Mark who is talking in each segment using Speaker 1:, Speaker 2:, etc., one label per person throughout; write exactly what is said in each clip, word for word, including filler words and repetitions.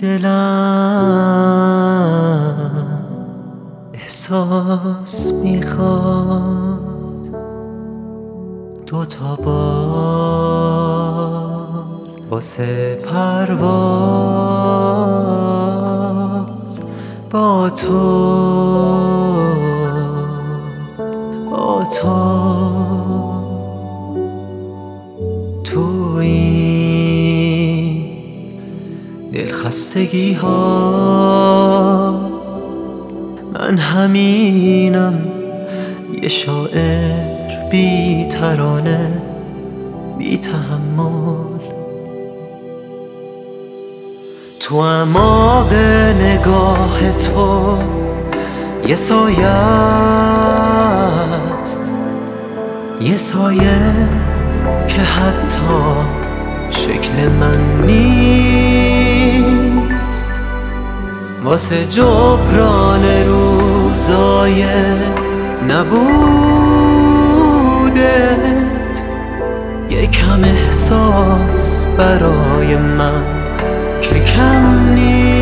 Speaker 1: دلم احساس میخواد دوتا بار واسه پرواز با تو با تو تو این دلخستگی ها من همینم، یه شاعر بی ترانه بی تحمل. تو اعماق نگاه تو یه سایه است، یه سایه که حتی شکل من نیست. واسه جبران روزای نبودت یه کم احساس برای من که کم نیست.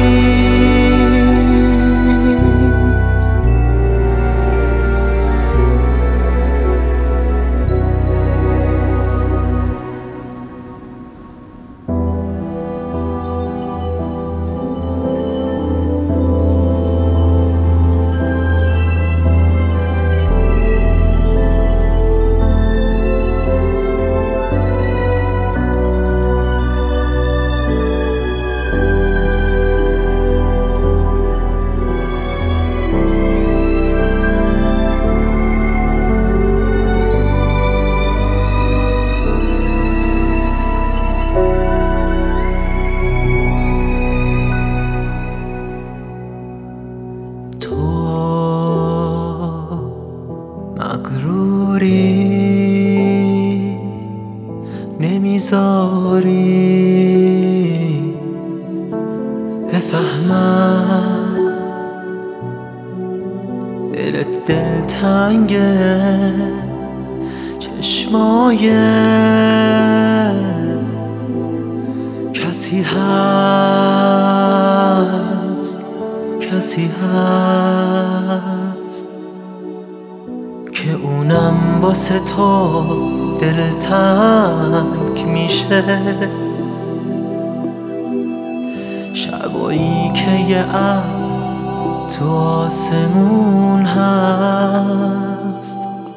Speaker 1: مغروری نمیذاری بفهمم دلت دلتنگه، چشمای کسی هست کسی هست که اونم واسه تو دلتنگ میشه. شبایی که یه ابر تو آسمون هست،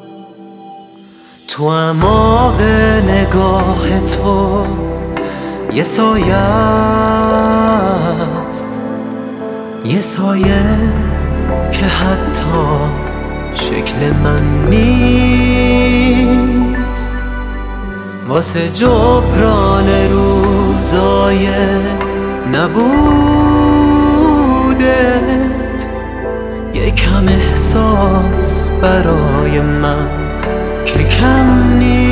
Speaker 1: تو اعماق نگاه تو یه سایه است، یه سایه که حتی شکل من نیست. واسه جبران روزای نبودت یه کم احساس برای من که کم نیست.